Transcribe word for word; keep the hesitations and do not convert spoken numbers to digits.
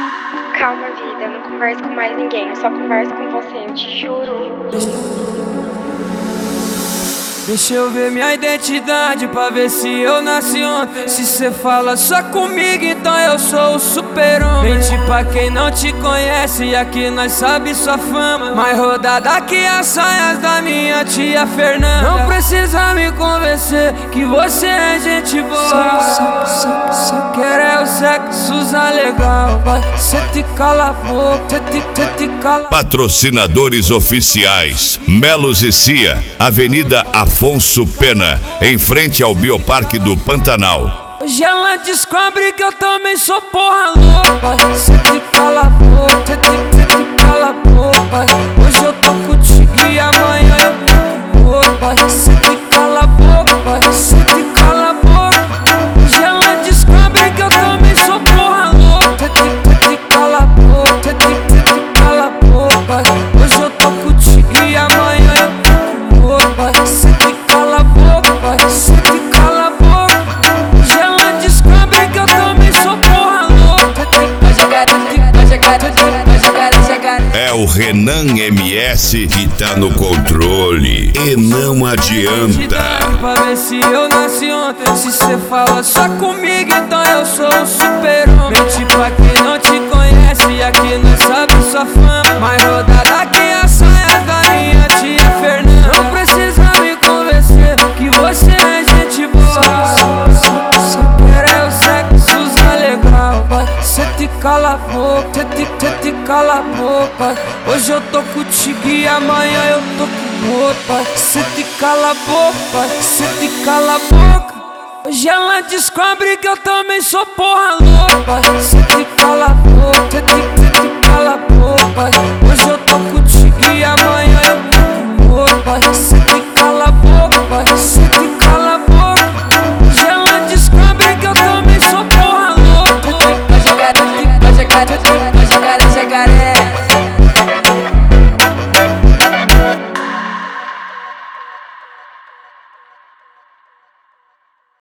Calma, vida, eu não converso com mais ninguém, eu só converso com você, eu te juro. Deixa eu ver minha identidade pra ver se eu nasci ontem. Se cê fala só comigo, então eu sou o super-homem. Mente pra quem não te conhece, e aqui nós sabe sua fama. Mais rodada que as saias da minha tia Fernanda. Não precisa me convencer que você é gente boa. Só, só, só, só quer é o sexo legal. Vai, cê te cala a boca, cê te, cê te cala. Patrocinadores oficiais: Melos e Cia, Avenida Afonso Pena, em frente ao Bioparque do Pantanal. Hoje ela descobre que eu também sou porra louca. Cê te cala a boca, cê te, cê te cala a boca. Hoje eu tô contigo e amanhã eu tô com outra. Cê te cala a boca, cê te cala a boca. Hoje ela descobre que eu também sou porra louca. Cê te, cê te cala a boca, cê te, cê te cala a boca. Hoje eu tô contigo e amanhã eu tô com outra. Cê te cala a boca, cê te cala a boca. Hoje ela descobre que eu também sou porra louca. É o Renan M S que tá no controle e não adianta. Pra ver se eu nasci ontem. Se cê fala só comigo, então eu sou o super-homem. Mente pra quem não te conhece, e aqui nós sabe sua fama. Mais rodada que as saias da minha tia Fernanda. Não precisa me convencer que você é gente boa. Só, só, só, só quer é o sexo legal. Vai, cê te cala a boca, cê te, cê te cala a boca. Hoje eu tô contigo e amanhã eu tô com outra. Cê te cala a boca, cê te cala a boca. Hoje ela descobre que eu também sou porra louca. Cê te cala a